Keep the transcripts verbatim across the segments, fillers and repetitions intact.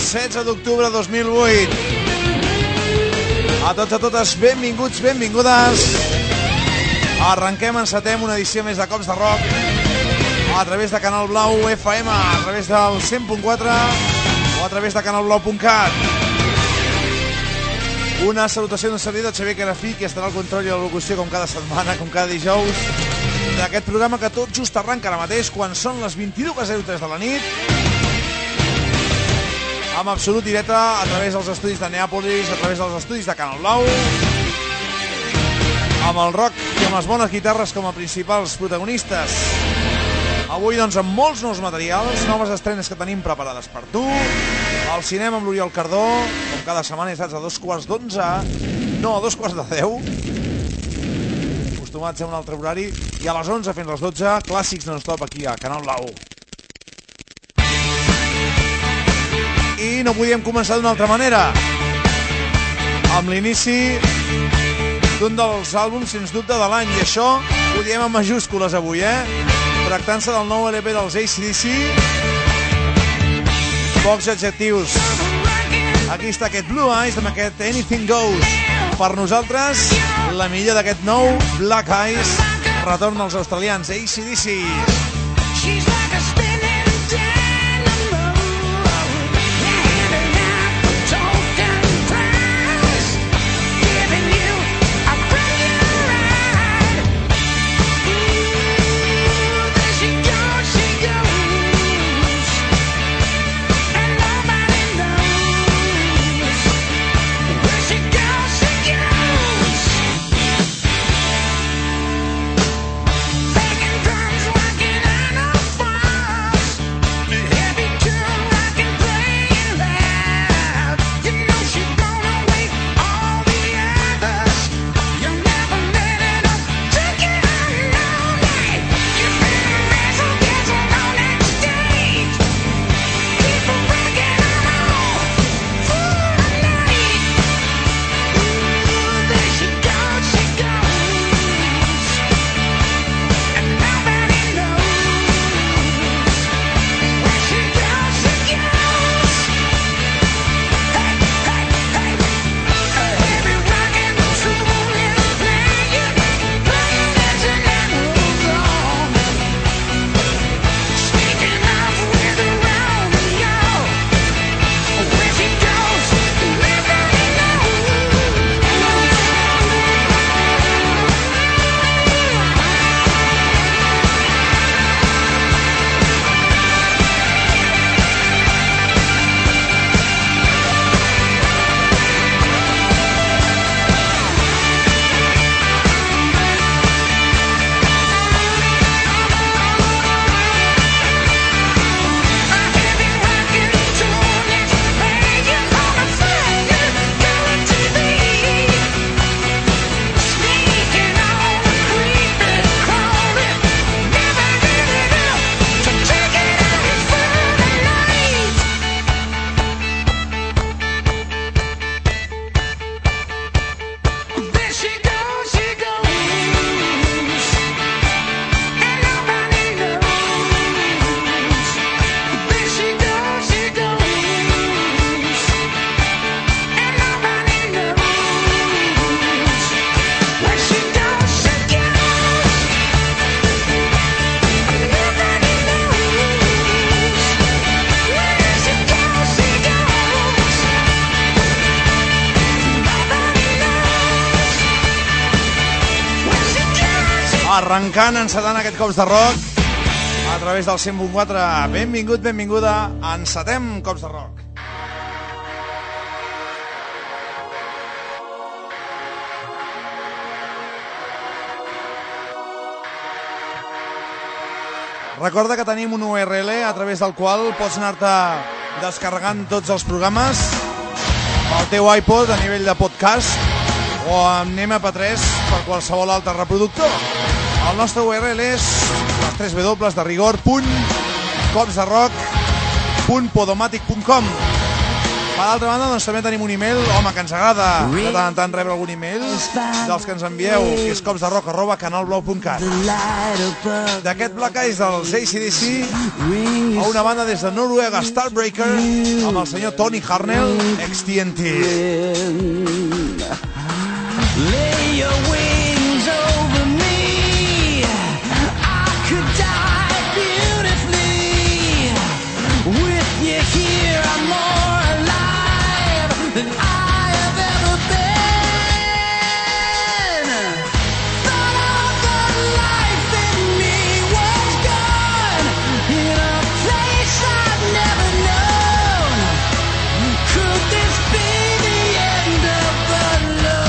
setze d'octubre de dos mil vuit. A tots, a totes, benvinguts, benvingudes. Arrenquem, encetem una edició més de Cops de Rock a través de Canal Blau F M, a través del cent punt quatre o a través de canal blau punt cat. Una salutació d'un servidor, Xavier Carafí, que estarà al control i a la locució com cada setmana, com cada dijous, d'aquest programa que tot just arranca ara mateix quan són les vint-i-dues zero tres de la nit, amb absolut directe a través dels estudis de Neàpolis, a través dels estudis de Canal Blau, amb el rock i amb les bones guitarres com a principals protagonistes. Avui, doncs, amb molts nous materials, noves estrenes que tenim preparades per tu, al cinema amb l'Oriol Cardó, com cada setmana, saps, a dos quarts d'onze, no, a dos quarts de deu, acostumats a un altre horari, i a les onze fins a les dotze, clàssics non-stop aquí a Canal Blau. I no podíem començar d'una altra manera, amb l'inici d'un dels àlbums, sens dubte, de l'any, i això ho diem en majúscules avui, eh? Tractant-se del nou L P dels A C D C, pocs adjectius. Aquí està aquest Blue Eyes amb aquest Anything Goes. Per nosaltres, la millor d'aquest nou Black Eyes, retorn als australians A C D C. Arrencant, encetant aquest Cops de Rock a través del cent punt quatre. Benvingut, benvinguda, encetem Cops de Rock. Recorda que tenim un U R L a través del qual pots anar-te descarregant tots els programes al teu iPod a nivell de podcast o amb M P tres per qualsevol altre reproductor. El nostre U R L és les tres w de rigor punt cops de rock punt podomatic punt com. Per altra banda, doncs també tenim un e-mail, home, que ens agrada de tant en tant rebre algun e-mail dels que ens envieu, que és copsderock arroba canalblau punt cat. D'aquest Black Eyes dels A C D C a una banda des de Noruega, Starbreaker, amb el senyor Tony Harnell, X T N T. Lay your wings over me, I could die beautifully. With you here I'm more alive than I have ever been. Thought all the life in me was gone, in a place I've never known. Could this be the end of alone?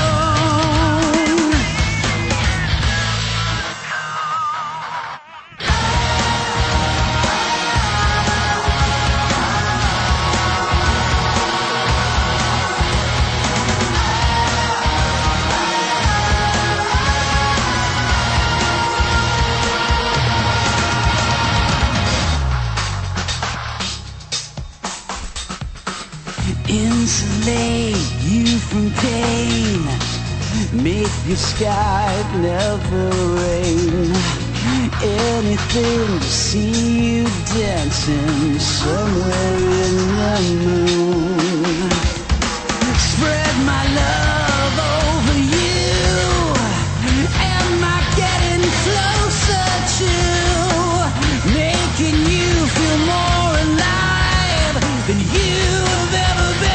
Insulate you from pain, make your sky never rain. Anything to see you dancing somewhere in the moon. Spread my love over you. Am I getting closer to making you feel more alive than you have ever been?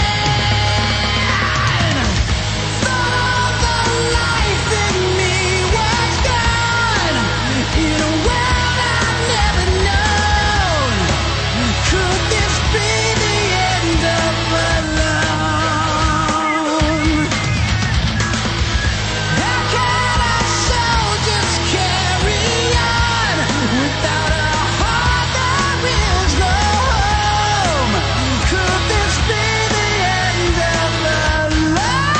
Thought all the life in me was gone, in a world I've never known. Could this be the end of alone? How can a soul just carry on without a heart? There is no home. Could this be the end of alone?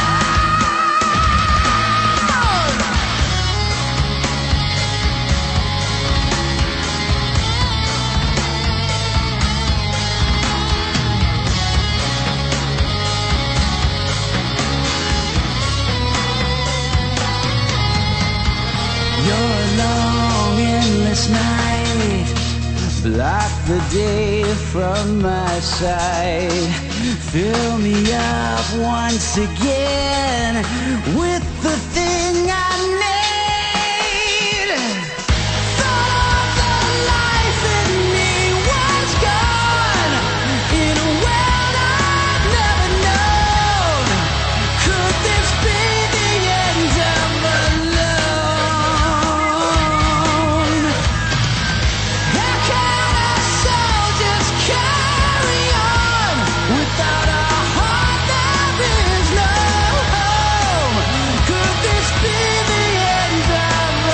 Your long endless night block the day from my sight. Fill me up once again with the thing I need. Thought all the life in me was gone, in a world I've never known. Could this be the end of alone? How can a soul just carry on without a heart? There is no home. Could this be the end of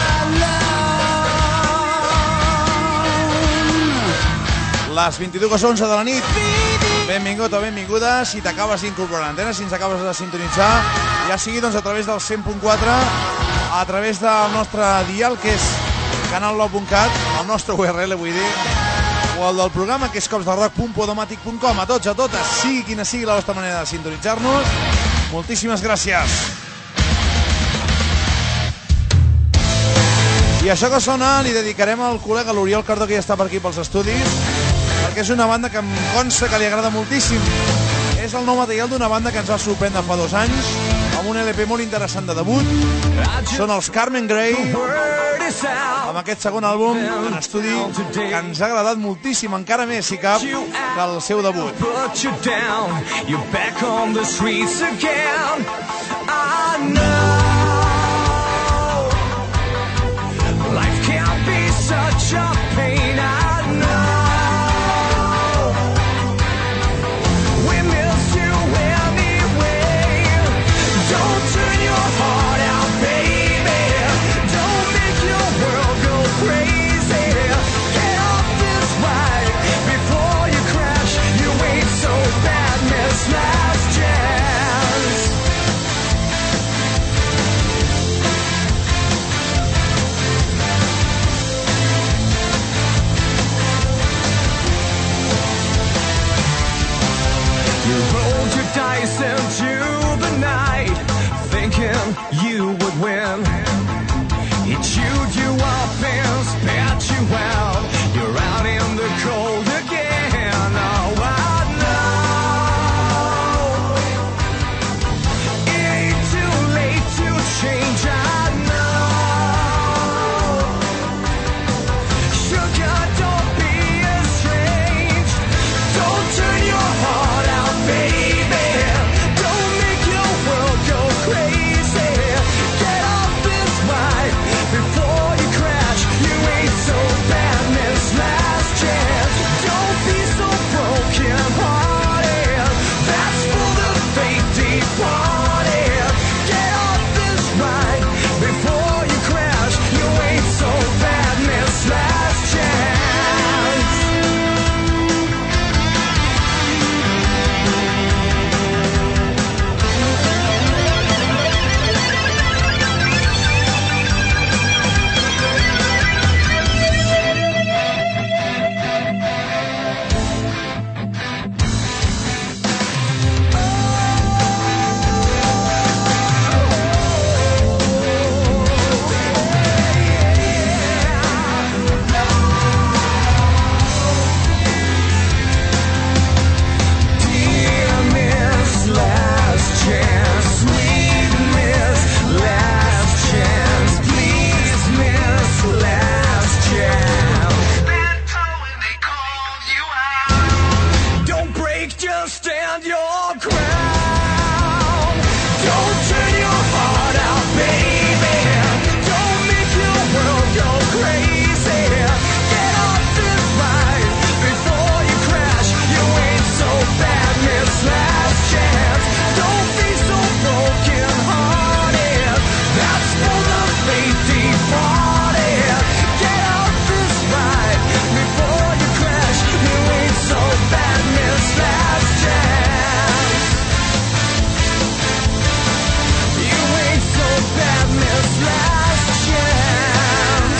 alone? Les vint-i-dues onze de la nit. Benvingut o benvinguda si t'acabes d'incorporar a l'antena, si ens acabes de sintonitzar, ja sigui doncs a través del cent punt quatre, a través del nostre dial, que és canalblau punt cat, el nostre U R L, vull dir, o el del programa, que és copsderock punt podomatic punt com. A tots, a totes, sigui quina sigui la vostra manera de sintonitzar-nos, moltíssimes gràcies. I això que sona li dedicarem al col·lega l'Oriol Cardó, que ja està per aquí pels estudis, perquè és una banda que em consta que li agrada moltíssim. És el nou material d'una banda que ens va sorprendre fa dos anys, amb un L P molt interessant de debut. Són els Carmen Grey, amb aquest segon àlbum en estudi que ens ha agradat moltíssim, encara més si cap, que el seu debut. Life can't be such a pain, I know. We miss you anyway. Don't turn your heart out, baby. Don't make your world go crazy. Get off this ride before you crash. You ain't so bad, miss last chance. you would win. He chewed you up and spat you out. You're out in the cold again. Oh, I know it ain't too late to change. I know. Sugar, don't be estranged. Don't turn your heart out, baby. Don't make your world go crazy. Get off this ride before you crash. You ain't so bad, miss last chance. Don't be so broken hearted. That's for the faith departed. Get off this ride before you crash. You ain't so bad, miss last chance. Dear Miss Last Chance, sweet Miss Last Chance, please Miss Last Chance. That poem they called you out. Don't break, just stand your ground. Don't turn your heart out, baby. Don't make your world go crazy. Get off this ride before you crash. You ain't so bad, miss last chance. Don't be so broken hearted. That's for the faith departed. Get off this ride before you crash. You ain't so bad, miss last chance. You ain't so bad, miss last chance.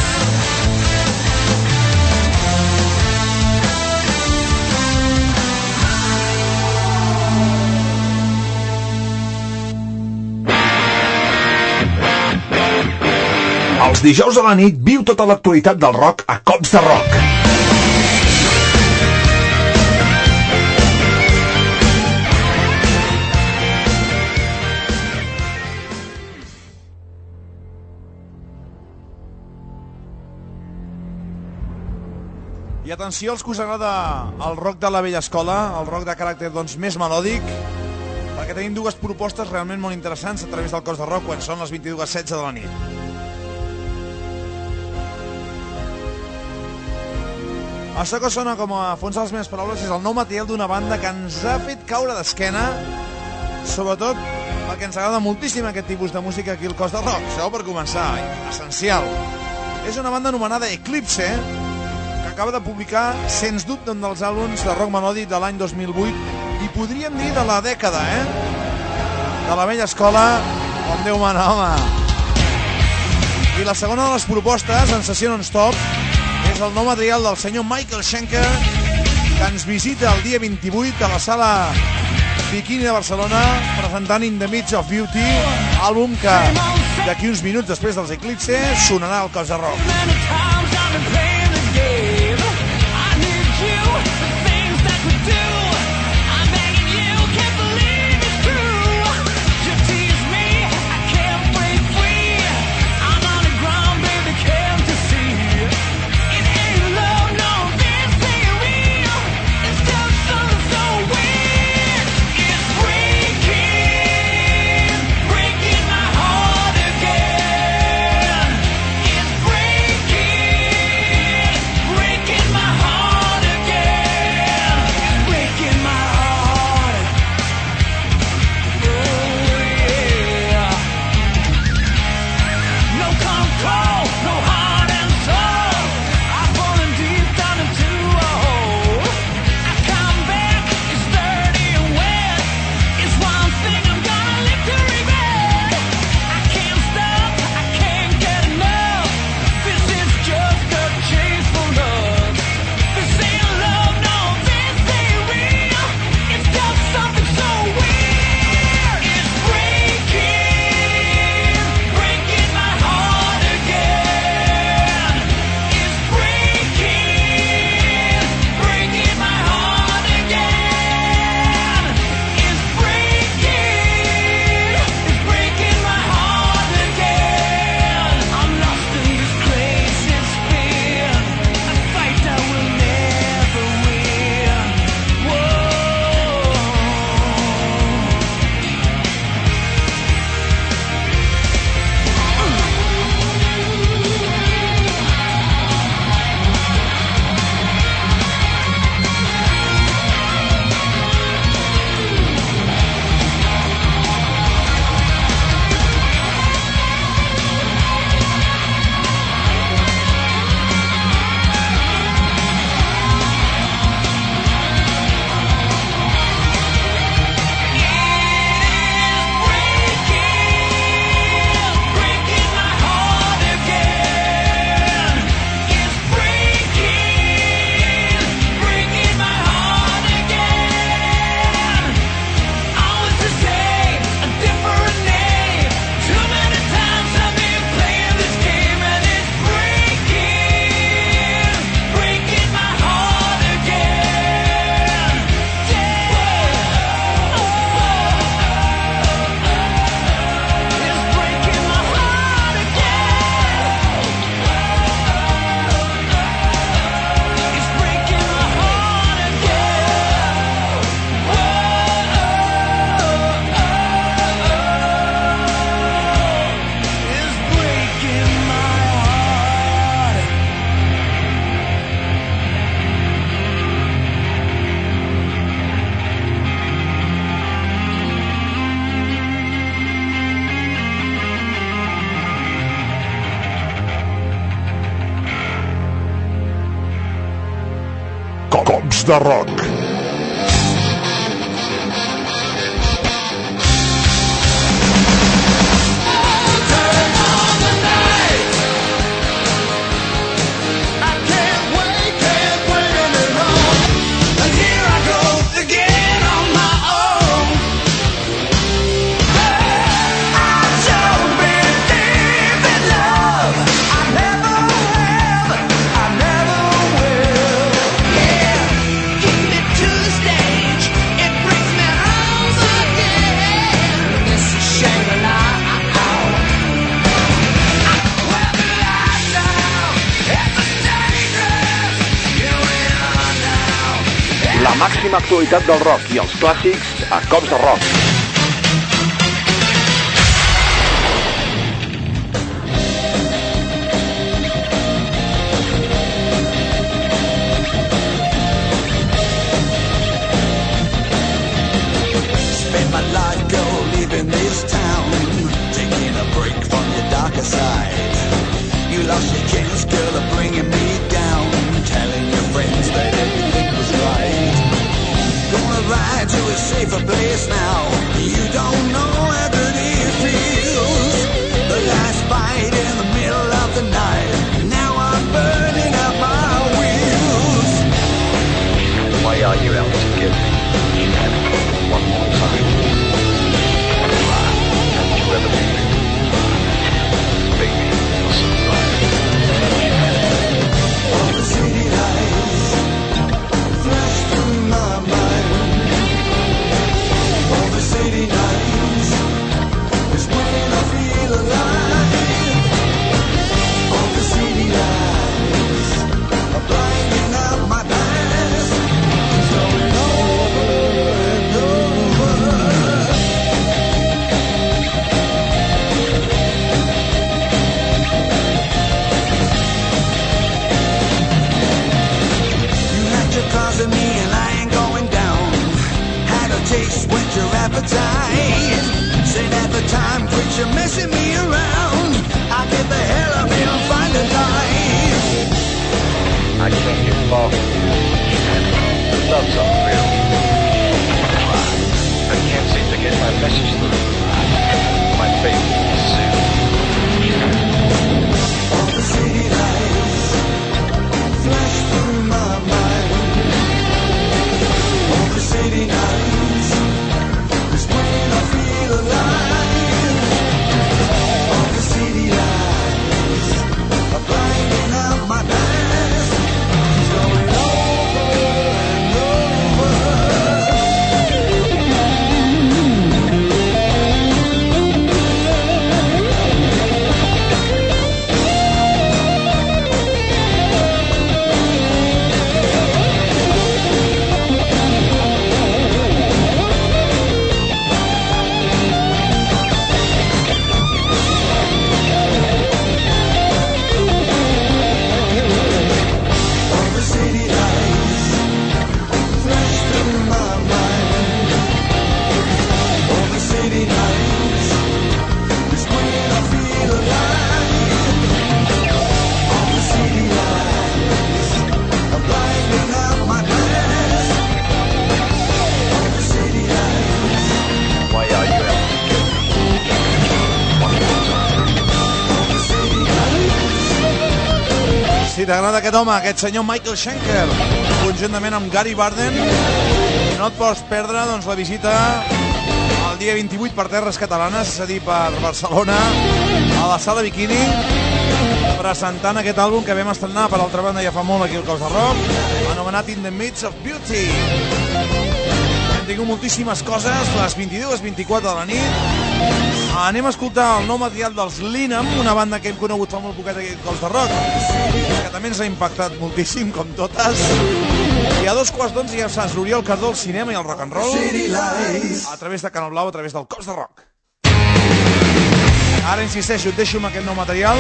Els dijous a la nit viu tota l'actualitat del rock a Cops de Rock. I atenció als que us agrada el rock de la vella escola, el rock de caràcter doncs, més melòdic, perquè tenim dues propostes realment molt interessants a través del Cos de Rock quan són les vint-i-dues setze de la nit. Això que sona com a fons de les meves paraules és el nou material d'una banda que ens ha fet caure d'esquena, sobretot perquè ens agrada moltíssim aquest tipus de música aquí al Cos de Rock. Això per començar, essencial. És una banda anomenada Eclipse, que acaba de publicar, sens dubte, un dels àlbums de rock melòdic de l'any dos mil vuit i podríem dir de la dècada, eh? De la vella escola, com Déu mana, home. I la segona de les propostes, en sessió non-stop, és el nou material del senyor Michael Schenker, que ens visita el dia vint-i-vuit a la sala Bikini de Barcelona, presentant In the Midst of Beauty, àlbum que d'aquí uns minuts després dels Eclipse sonarà al Cos de Rock. Breaking Cops de Rock. La màxima actualitat del rock i els clàssics a Cops de Rock. Spend my life, girl, leaving this town, taking a break from your darker side. You lost your chance, girl, of bringing me down, telling your friends that everything was right. Gonna ride to a safer place now. You don't know how good it feels. The last fight in the middle of the night. Now I'm burning up my wheels. Why are you out to get me one more time? Haven't you ever been? Baby, you're so right. All the city lights flash through my mind. All the city nights is when I feel alive. All the city lights are blinding out my past. It's going over and over. You left your cars in me and I ain't going down. Had a taste, whet your appetite. Said at the time, quit you messing me around. I'll get the hell up here and find a life. I can't get far from you. Love's unreal. I can't seem to get my message through. My faith is soon. All the city lights flash through my mind. All the city nights is when I feel alive. All the city lights are blinding out my past. It's going over and over. All the city lights flash through my mind. All the city nights is when I feel alive. All the city lights are blinding out my past. All the city lights. Why are you out to get me one more time? All the city lights. Si t'agrada aquest home, aquest senyor Michael Schenker, conjuntament amb Gary Barden, no et pots perdre doncs, la visita el dia vint-i-vuit per Terres Catalanes, és a dir, per Barcelona, a la Sala Bikini, presentant aquest àlbum que vam estrenar, per altra banda, ja fa molt aquí al Cops de Rock, anomenat In the Midst of Beauty. Hem tingut moltíssimes coses, les vint-i-dues vint-i-quatre de la nit. Anem a escoltar el nou material dels Linam, una banda que hem conegut fa molt poquet aquí al Cops de Rock, que també ens ha impactat moltíssim, com totes. I a dos quarts d'onze ja saps, l'Oriol Cardó, el cinema i el rock and roll, a través de Canal Blau, a través del Cops de Rock. Ara insisteixo, et deixo amb aquest nou material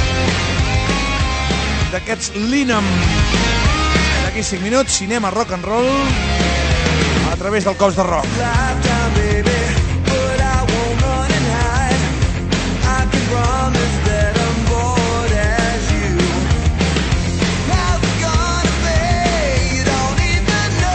d'aquests Linam. D'aquí cinc minuts, cinema, rock and roll, a través del Cops de Rock. Lifetime, baby, but I won't run and hide. I can promise that I'm bored as you. How's it gonna be? You don't even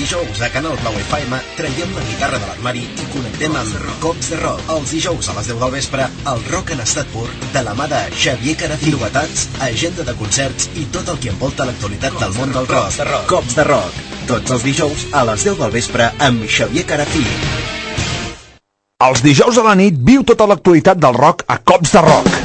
dijous a Canal Blau F M traiem la guitarra de l'armari i connectem amb Cops de Rock. Els dijous a les deu del vespre, el rock en estat pur, de la mà de Xavier Carafí. Novetats, agenda de concerts i tot el que envolta l'actualitat del món del rock. Cops de Rock. Tots els dijous a les deu del vespre amb Xavier Carafí. Els dijous a la nit viu tota l'actualitat del rock a Cops de Rock.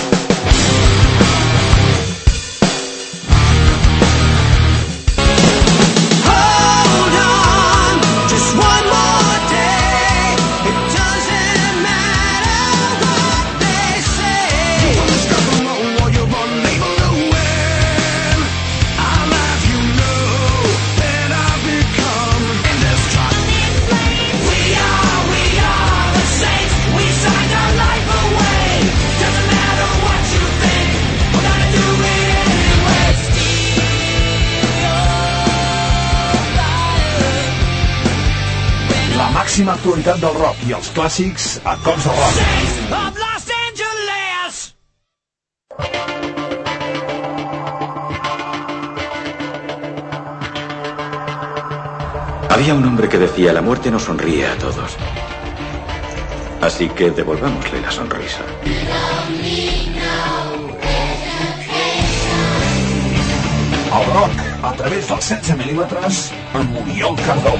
Màxima actualitat del rock i els clàssics a Cops de Rock. Había un hombre que decía: la muerte no sonríe a todos. Así que devolvámosle la sonrisa. El rock, a través dels setze mil·límetres, amb Oriol Cardó.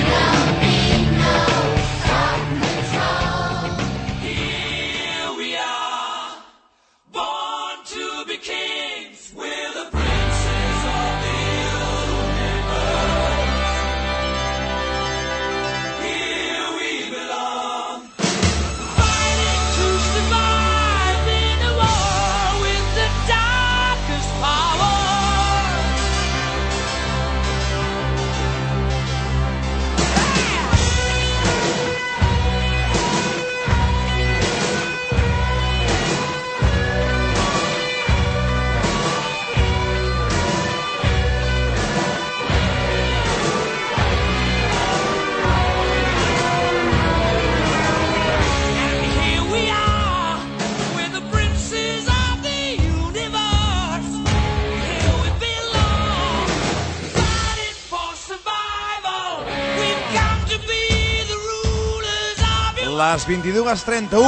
Les vint-i-dues trenta-u.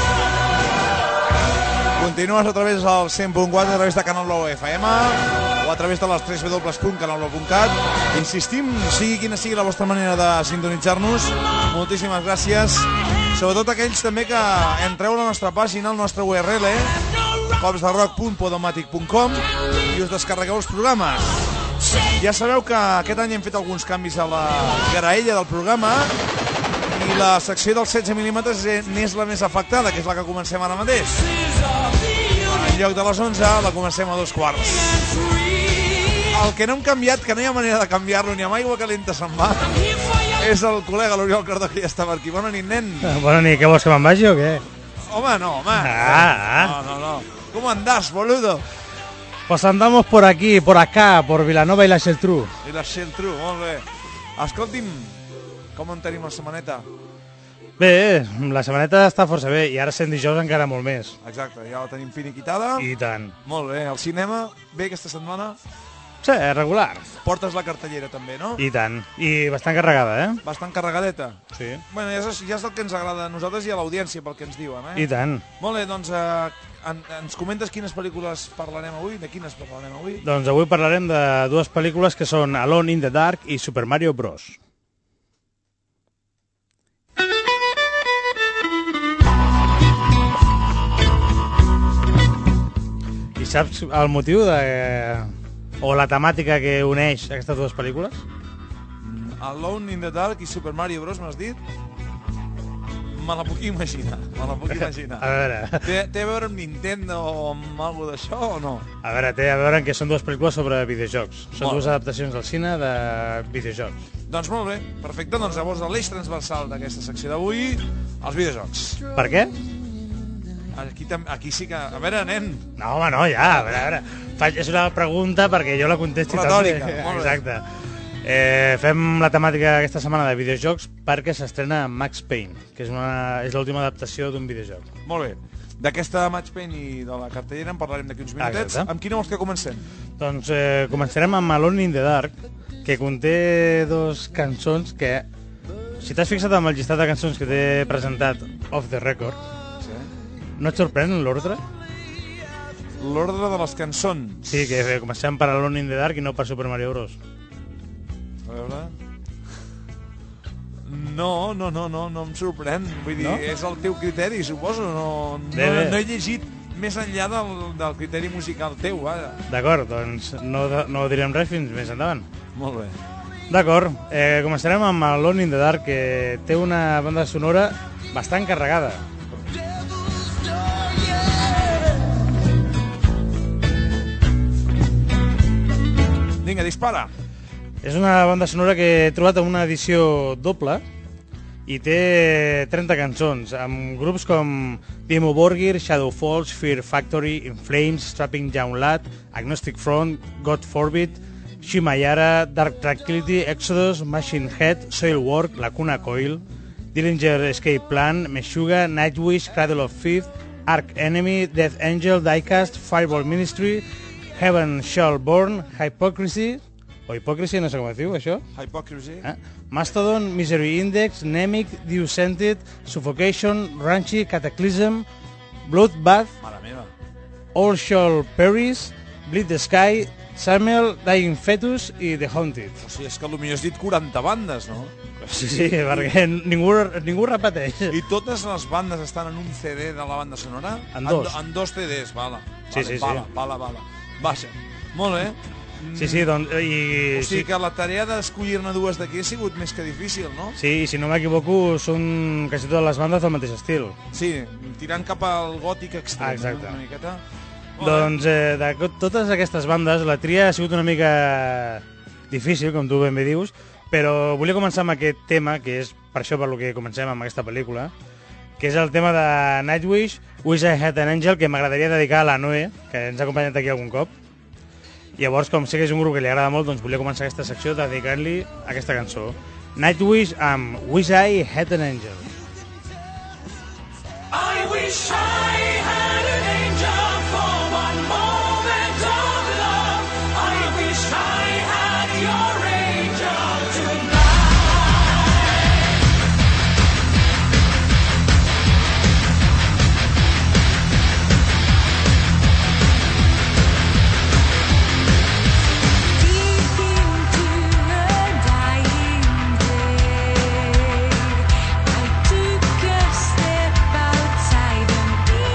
Continues a través del cent punt quatre, a través de Canal Blau F M o a través de les w w w punt canal blau punt cat. Insistim, sigui quina sigui la vostra manera de sintonitzar-nos, moltíssimes gràcies. Sobretot aquells també que entreu a la nostra pàgina, al nostre U R L, cops de rock punt podomatic punt com, i us descarregueu els programes. Ja sabeu que aquest any hem fet alguns canvis a la graella del programa i la secció dels setze mil·límetres n'és la més afectada, que és la que comencem ara mateix. En lloc de les onze, la comencem a dos quarts. El que no hem canviat, que no hi ha manera de canviar-lo ni amb aigua calenta se'n va, és el col·lega l'Oriol Cardó, que ja està per aquí. Bona nit, nen. Bona nit, què vols, que me'n vagi o què? Home, no, home. Ah, no, no, no. ¿Cómo andás, boludo? Pues andamos por aquí, por acá, por Vilanova i la Geltrú. I la Geltrú, molt bé. Escolti'm, com en tenim la setmaneta? Bé, la setmaneta està força bé, i ara sent dijous encara molt més. Exacte, ja la tenim finiquitada. I tant. Molt bé, el cinema, bé aquesta setmana? Sí, regular. Portes la cartellera també, no? I tant, i bastant carregada, eh? Bastant carregadeta? Sí. Bueno, ja és, ja és el que ens agrada a nosaltres i a l'audiència, pel que ens diuen, eh? I tant. Molt bé, doncs eh, en, ens comentes quines pel·lícules parlarem avui? De quines parlarem avui? Doncs avui parlarem de dues pel·lícules que són Alone in the Dark i Super Mario Bros. I saps el motiu de... o la temàtica que uneix aquestes dues pel·lícules? Alone in the Dark i Super Mario Bros, m'has dit? Me la puc imaginar, me la puc imaginar. A veure... Té, té a veure amb Nintendo o amb alguna d'això o no? A veure, té a veure que són dues pel·lícules sobre videojocs. Són dues adaptacions al cine de videojocs. Doncs molt bé, perfecte. Doncs llavors l'eix transversal d'aquesta secció d'avui, els videojocs. Per què? Aquí, aquí sí que... A veure, nen... No, home, no, ja, a veure, a veure. Faig, és una pregunta perquè jo la contesti retòrica, també. molt bé. Exacte. Eh, fem la temàtica aquesta setmana de videojocs perquè s'estrena Max Payne, que és, una, és l'última adaptació d'un videojoc. Molt bé. D'aquesta Max Payne i de la cartellera en parlarem d'aquí uns minutets. Exacte. Amb quina vols que comencem? Doncs eh, començarem amb Alone in the Dark, que conté dos cançons que, si t'has fixat amb el llistat de cançons que t'he presentat off the record, Sí. no et sorprèn l'ordre? L'ordre de les cançons. Sí, que comencem per Alone in the Dark i no per Super Mario Bros. A veure... No, no, no, no, no em sorprèn. Vull dir, No? és el teu criteri, suposo. No, no, Bé, bé. no he llegit més enllà del, del criteri musical teu, vaja. D'acord, doncs no, no direm res fins més endavant. Molt bé. D'acord, eh, començarem amb Alone in the Dark, que té una banda sonora bastant carregada. Vinga, dispara. És una banda sonora que he trobat en una edició doble i té trenta cançons, amb grups com Dimmu Borgir, Shadow Falls, Fear Factory, In Flames, Strapping Young Lad, Agnostic Front, God Forbid, Shimayara, Dark Tranquility, Exodus, Machine Head, Soilwork, Lacuna Coil, Dillinger Escape Plan, Meshuggah, Nightwish, Cradle of Filth, Arch Enemy, Death Angel, Diecast, Fireball Ministry, Heaven Shall Burn, Hypocrisy, o Hypocrisy, no sé com es diu això, Hypocrisy. eh? Mastodon, Misery Index, Nemic, Dew Scented, Suffocation, Ranchy, Cataclysm, Bloodbath, Mare meva. All Shall Perish, Bleed the Sky, Samuel, Dying Fetus i The Haunted. O sigui, és que potser has dit quaranta bandes, no? Sí, sí, perquè ningú, ningú repeteix. I totes les bandes estan en un C D de la banda sonora? En dos. En, en dos C Ds, vala. Sí, vale, sí, sí. vala, vala, vala. Baixa. Molt bé. Sí, sí, doncs... I, O sigui sí, que la tarea d'escollir-ne dues d'aquí ha sigut més que difícil, no? sí, i si no m'equivoco, són quasi totes les bandes del mateix estil. Sí, tirant cap al gòtic extrem. Ah, exacte. No? Una miqueta. Molt bé. Doncs eh, de co- totes aquestes bandes, la tria ha sigut una mica difícil, com tu ben bé dius, però volia començar amb aquest tema, que és per això per lo que comencem amb aquesta pel·lícula, que és el tema de Nightwish, Wish I Had an Angel, que m'agradaria dedicar a la Noé, que ens ha acompanyat aquí algun cop. Llavors, com sé que és un grup que li agrada molt, doncs volia començar aquesta secció dedicant-li aquesta cançó. Nightwish amb Wish I Had an Angel. I wish I had an angel for one moment of love. I wish I had your angel tonight. Deep into the dying day, I took a step outside and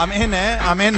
Amén, eh? Amén.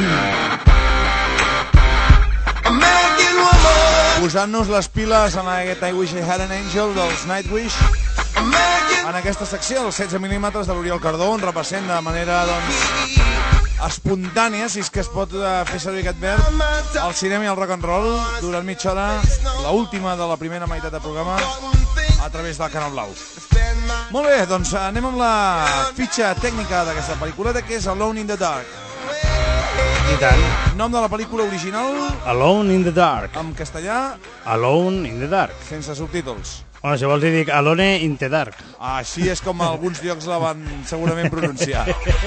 Posant-nos les piles en aquest I Wish I Had an Angel dels Nightwish. En aquesta secció, els setze mil·límetres de l'Oriol Cardó, on repassem de manera, doncs, espontània, si és que es pot fer servir aquest verb, el cinema i el rock and roll durant mitja hora, l'última de la primera meitat del programa, a través del Canal Blau. Molt bé, doncs anem amb la fitxa tècnica d'aquesta pel·lícula, que és Alone in the Dark. I tant. Nom de la pel·lícula original? Alone in the Dark. En castellà? Alone in the Dark. Sense subtítols. Bueno, si vols hi dic Alone in the Dark. Així és com alguns llocs la van segurament pronunciar.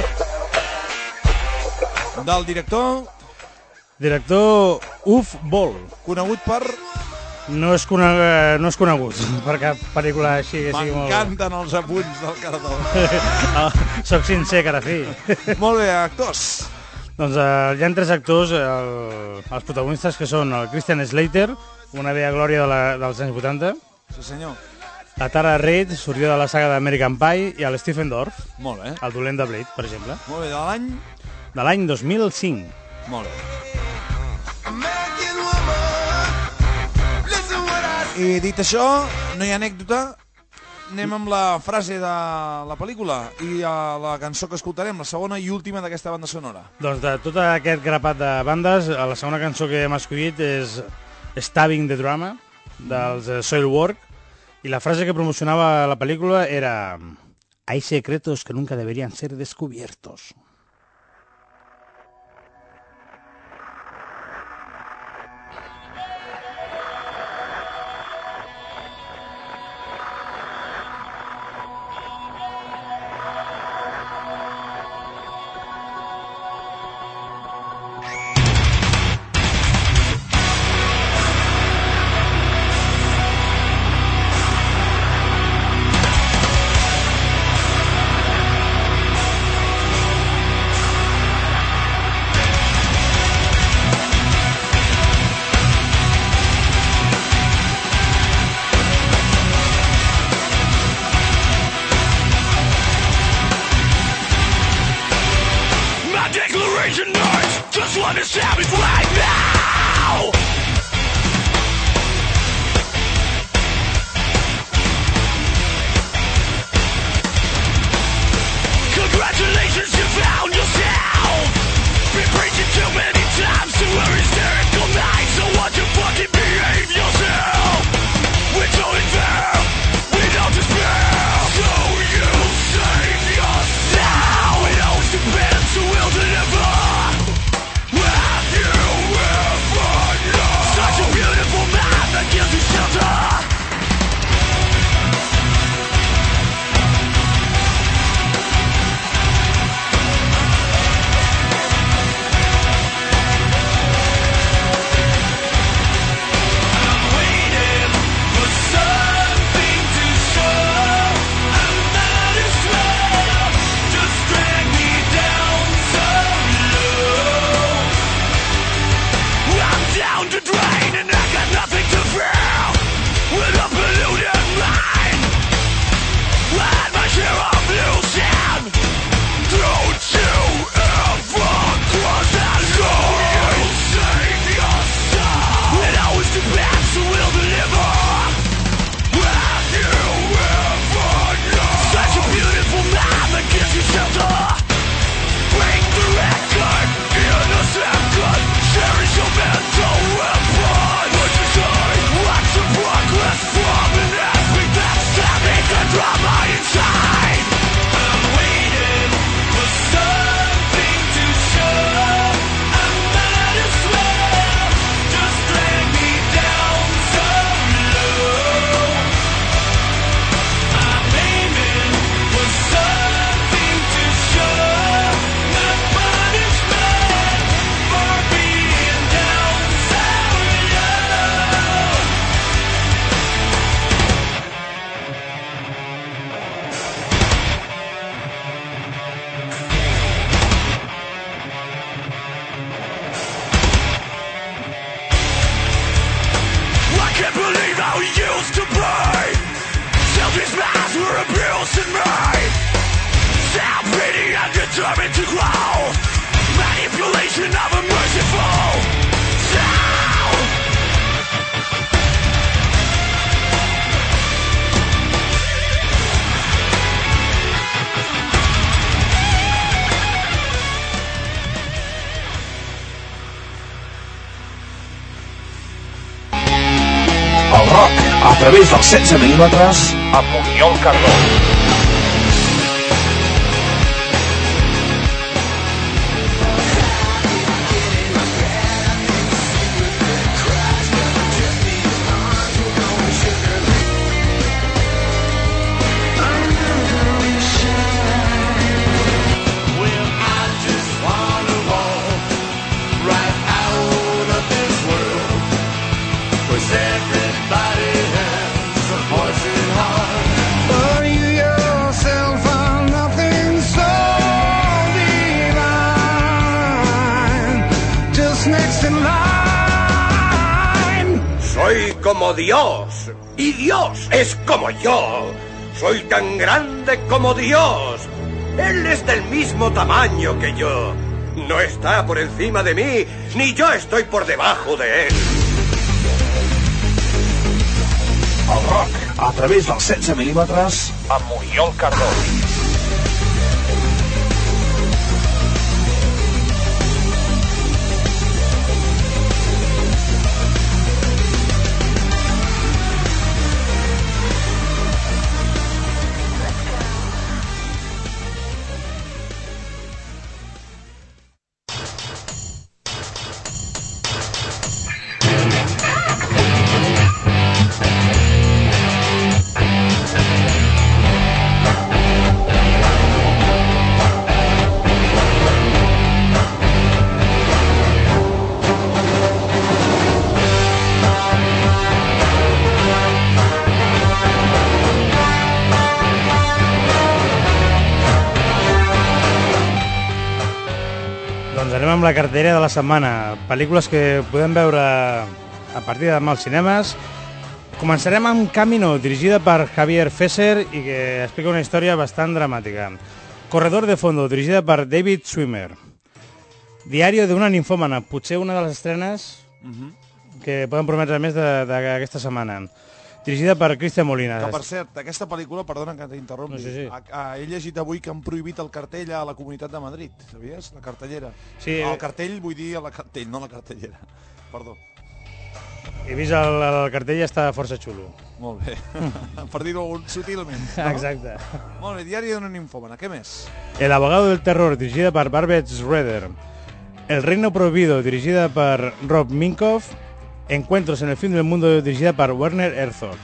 Del director? Director Uwe Boll. Conegut per? No és, conegut, no és conegut per cap pel·lícula així que sigui molt... M'encanten els apunts del Cardó. Soc sincer, cara fi. Molt bé, actors. Doncs eh, hi ha tres actors, el, els protagonistes, que són el Christian Slater, una vella glòria de la, dels anys vuitanta. Sí, senyor. La Tara Reid, sortida de la saga d'American Pie, i el Stephen Dorff, Molt bé. el dolent de Blade, per exemple. Molt bé, de l'any? De l'any dos mil cinc. Molt bé. I dit això, no hi ha anècdota, anem amb la frase de la pel·lícula i a la cançó que escoltarem, la segona i última d'aquesta banda sonora. Doncs de tot aquest grapat de bandes, la segona cançó que hem escollit és Stabbing the Drama, dels Soilwork, i la frase que promocionava la pel·lícula era: hay secretos que nunca deberían ser descubiertos. través dels setze mil·límetres amb Oriol Cardó. Soy como Dios, y Dios es como yo. Soy tan grande como Dios. Él es del mismo tamaño que yo. No está por encima de mí, ni yo estoy por debajo de él. El rock a través dels setze mil·límetres amb Oriol Cardó. Amb la cartellera de la setmana, pel·lícules que podem veure a partir de demà als cinemes. Començarem amb Camino, dirigida per Javier Fesser i que explica una història bastant dramàtica. Corredor de fondo, dirigida per David Schwimmer. Diario de una ninfòmana, potser una de les estrenes que poden prometre més d'aquesta setmana. Dirigida per Cristian Molina. Que, per cert, aquesta pel·lícula, perdona que t'interrompi, no, sí, sí. A, a, he llegit avui que han prohibit el cartell a la Comunitat de Madrid, sabies? La cartellera. Sí, el cartell, vull dir, la cartell, no la cartellera. Perdó. He vist el, el cartell i està força xulo. Molt bé. Per dir-ho sutilment. No? Exacte. Molt bé, Diari d'una ninfòmana. Què més? El abogado del terror, dirigida per Barbet Schroeder. El reino prohibido, dirigida per Rob Minkoff. Encuentros en el fin del mundo, dirigida per Werner Herzog.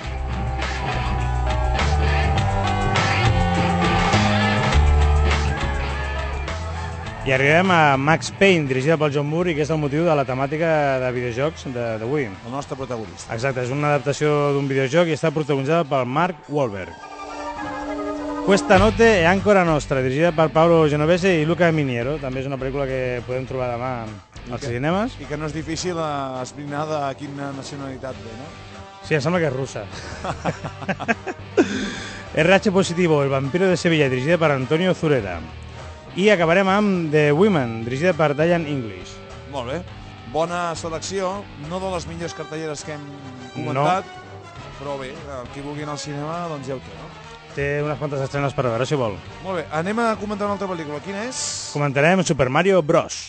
I arribem a Max Payne, dirigida pel John Moore, i que és el motiu de la temàtica de videojocs d'avui. El nostre protagonista. Exacte, és una adaptació d'un videojoc i està protagonitzada per Mark Wahlberg. Questa notte è ancora nostra, dirigida per Paolo Genovese i Luca Miniero. També és una pel·lícula que podem trobar demà als que, cinemes. I que no és difícil esbrinar de quina nacionalitat ve, no? Sí, em sembla que és russa. R H Positivo, El vampiro de Sevilla, dirigida per Antonio Zureda. I acabarem amb The Women, dirigida per Diane English. Molt bé. Bona selecció, no de les millors cartelleres que hem comentat, no. Però bé, el qui vulgui anar al cinema, doncs ja ho té, no? Té unes quantes estrenes per veure, si vol. Molt bé, anem a comentar una altra pel·lícula. Quina és? Comentarem Super Mario Bros.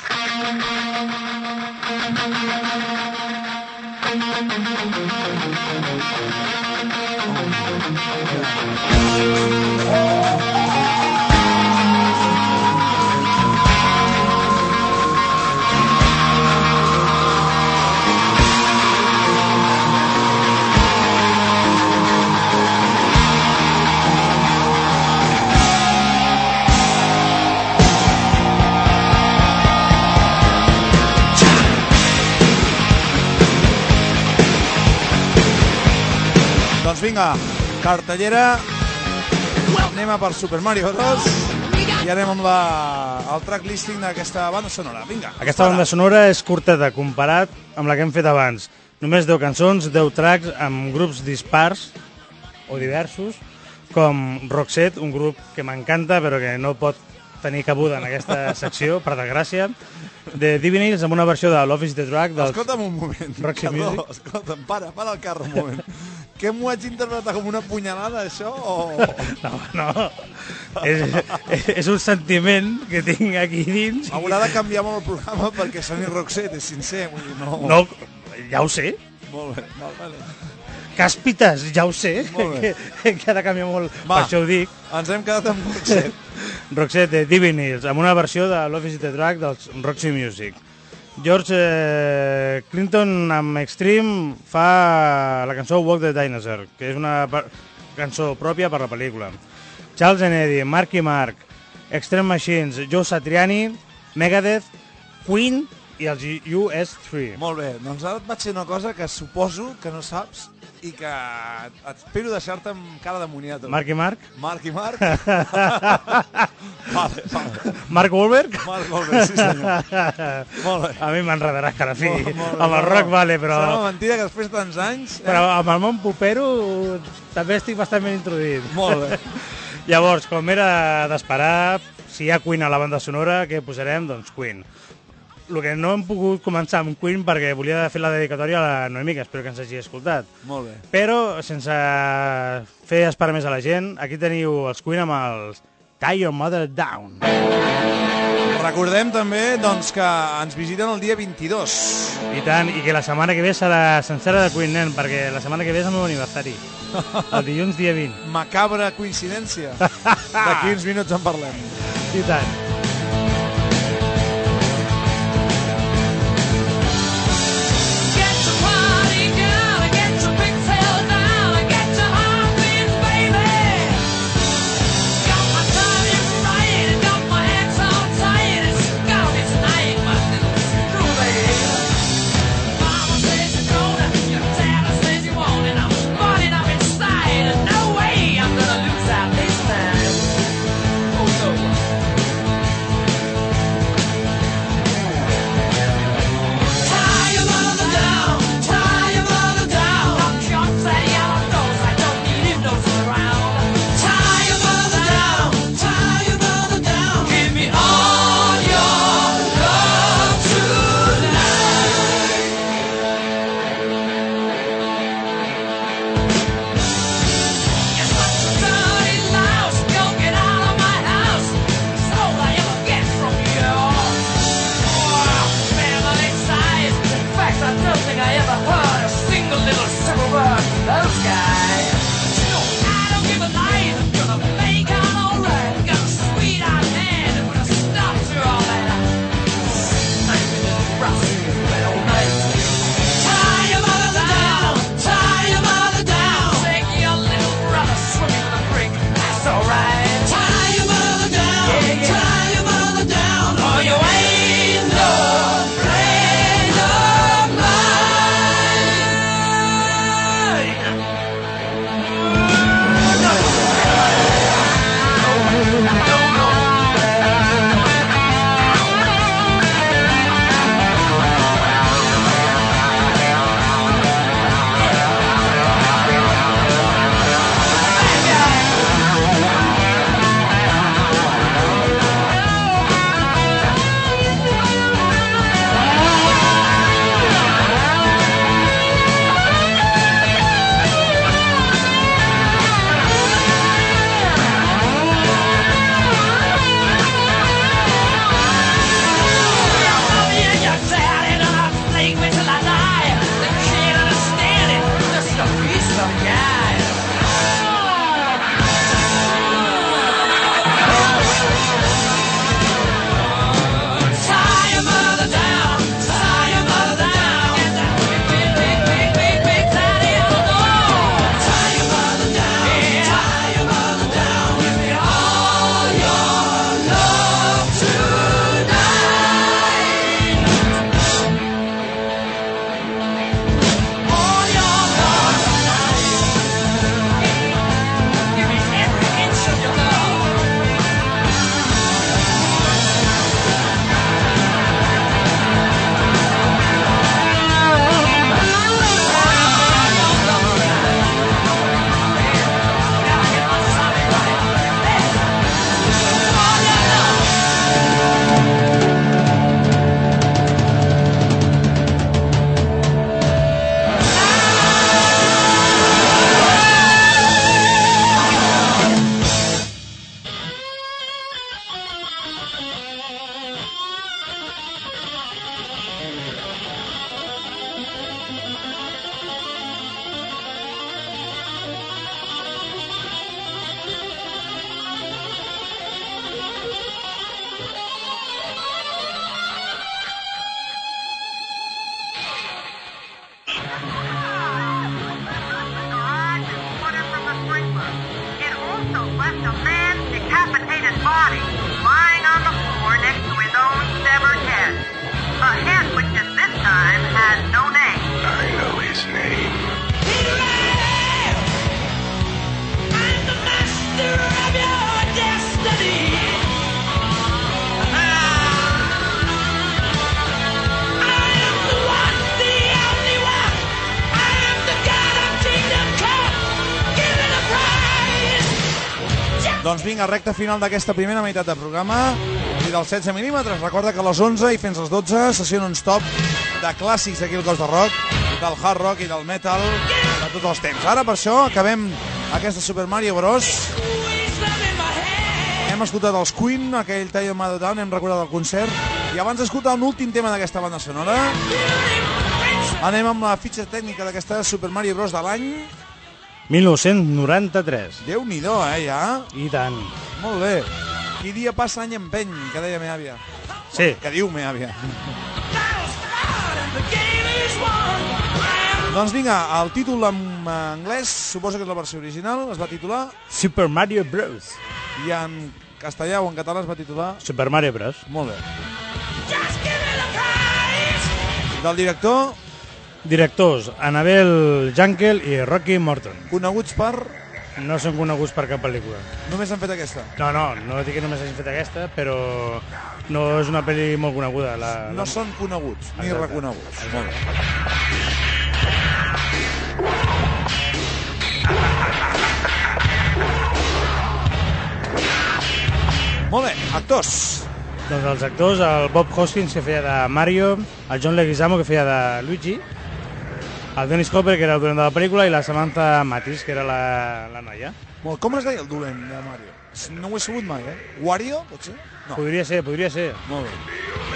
Doncs vinga, cartellera, anem a per Super Mario Bros. I anem amb la, el track listing d'aquesta banda sonora. Vinga. Aquesta banda sonora és curteta comparat amb la que hem fet abans. Només deu cançons, deu tracks amb grups dispars o diversos, com Roxette, un grup que m'encanta però que no pot tenir cabuda en aquesta secció, per desgràcia. De Divinals amb una versió de Love is the Drug del Escolta'm un moment, Roxy Cardó, Music. escolta'm, para, para el carro un moment. Què m'ho haig d'interpretar com una punyalada, això? O... No, no. És, és un sentiment que tinc aquí dins. Haurà de canviar molt el programa perquè soni Roxette, és sincer. Vull dir, no... No, ja ho sé. Molt bé, no, vale. Càspites, ja ho sé, Molt bé. que, que ha de canviar molt, Va. per això ho dic. Ens hem quedat amb Roxette. Roxette de Divine Hills, amb una versió de Love is the Drug dels Roxy Music. George eh, Clinton amb Extreme fa la cançó Walk the Dinosaur, que és una per- cançó pròpia per la pel·lícula. Charles and Eddie, Marky Mark, Extreme Machines, Joe Satriani, Megadeth, Queen i els U S tres. Molt bé, doncs ara et vaig fer una cosa que suposo que no saps i que espero deixar-te amb cara demoniat. Marky Mark? Marc i Marc? vale, vale. Mark Wahlberg? Marc Wahlberg, sí senyor. Molt bé. A mi m'enredaràs, que a la fi. Molt, molt bé, Amb el molt rock bé. vale, però... Sembla mentida que després de tants anys... Eh? Però amb el món popero també estic bastant ben introduït. Molt bé. Llavors, com era d'esperar, si hi ha Queen a la banda sonora, què posarem? Doncs Queen. El que no hem pogut començar amb Queen perquè volia fer la dedicatòria a la Noemi, que espero que ens hagi escoltat. Molt bé. Però, sense fer esperar més a la gent, aquí teniu els Queen amb els Tie Your Mother Down. Recordem també doncs, que ens visiten el dia vint-i-dos. I tant, i que la setmana que ve serà sencera de Queen, nen, perquè la setmana que ve és el meu aniversari. El dilluns dia vint. Macabra coincidència. D'aquí uns minuts en parlem. I tant. Oh no. Doncs vinga, recta final d'aquesta primera meitat de programa i dels setze mil·límetres. Recorda que a les onze i fins a les dotze, sessió non-stop de clàssics d'aquí al Cops de Rock, del hard rock i del metal de tots els temps. Ara, per això, acabem aquesta Super Mario Bros. Hem escoltat els Queen, aquell Tell Em Mother Down, hem recordat el concert, i abans d'escoltar l'últim tema d'aquesta banda sonora, anem amb la fitxa tècnica d'aquesta Super Mario Bros. De l'any mil nou-cents noranta-tres. Déu-n'hi-do, eh, ja? I tant. Molt bé. Qui dia passa any empeny, que deia meva àvia. Sí. Que diu meva àvia. Doncs vinga, el títol en anglès, suposo que és la versió original, es va titular Super Mario Bros. I en castellà o en català es va titular Super Mario Bros. Molt bé. Del director, Directors, Annabel Jankel i Rocky Morton. coneguts per... No són coneguts per cap pel·lícula. Només han fet aquesta. No, no, no dic que només hagin fet aquesta, però no és una pel·li molt coneguda. La, la... No són coneguts, ni Exacte. reconeguts. Exacte. Molt bé. Molt bé, actors. Doncs els actors, el Bob Hoskins, que feia de Mario, el John Leguizamo, que feia de Luigi, el Dennis Hopper, que era el dolent de la pel·lícula, i la Samantha Mathis, que era la, la noia. Molt, com es deia el dolent de Mario? No ho he sabut mai, eh? Wario, potser? No. Podria ser, podria ser. Molt bé.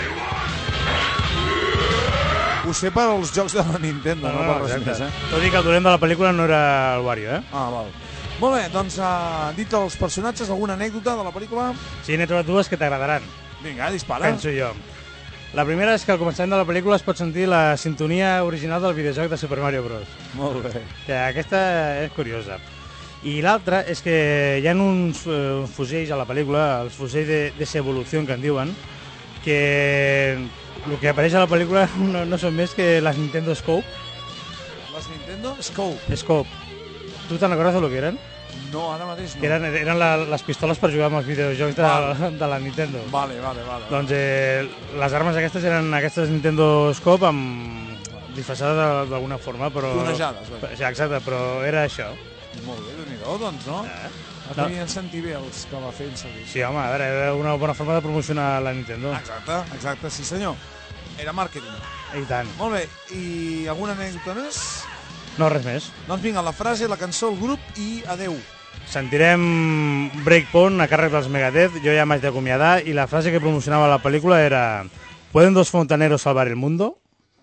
Ho sé per als jocs de la Nintendo, no, no, no per res més, eh? Tot i que el dolent de la pel·lícula no era el Wario, eh? Ah, val. Molt bé, doncs, uh, dit els personatges, alguna anècdota de la pel·lícula? Sí, n'he trobat dues que t'agradaran. Vinga, dispara. Penso jo. La primera és que al començament de la pel·lícula es pot sentir la sintonia original del videojoc de Super Mario Bros. Molt bé. Que aquesta és curiosa. I l'altra és que hi ha uns uh, fusells a la pel·lícula, els fusells de desevolució que en diuen, que el que apareix a la pel·lícula no, no són més que les Nintendo Scope. Les Nintendo Scope. Scope. Tu te'n recordes de lo que eren? No, ara mateix no. Que eren, eren la, les pistoles per jugar amb els videojocs de, Vale. de la Nintendo. Vale, vale, vale. Doncs eh, les armes aquestes eren aquestes Nintendo Scope amb disfressades d'alguna forma, però... Clonejades, vaja. Sí, exacte, però era això. Molt bé, Déu-n'hi-do, doncs, no? Eh? No tenien sentir bé els que va fent servir. Sí, home, a veure, era una bona forma de promocionar la Nintendo. Exacte, exacte, sí senyor. Era màrqueting. I tant. Molt bé, i alguna anècdota més? No, res més. Doncs vinga, la frase, la cançó, el grup i adeu. Sentirem Breakpoint a càrrec dels Megadeth, jo ja m'haig d'acomiadar, i la frase que promocionava la pel·lícula era ¿Pueden dos fontaneros salvar el mundo?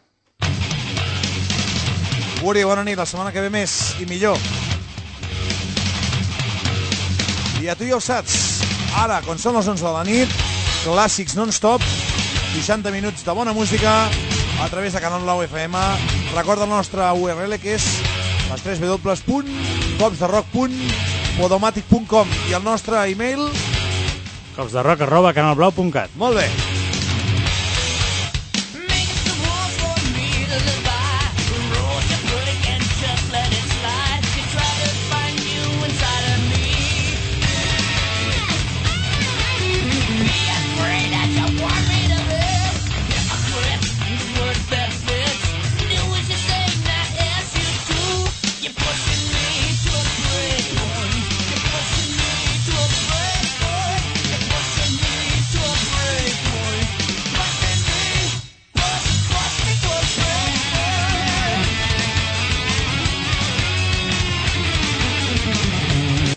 Uri, bona nit, la setmana que ve més i millor. I a tu ja ho saps, ara, quan són les onze de la nit, clàssics non-stop, seixanta minuts de bona música a través de Canal Blau F M. Recorda el nostre U R L, que és les tres w punt cops de rock punt podomatic punt com i el nostre e-mail copsderock arroba canalblau punt cat. Molt bé.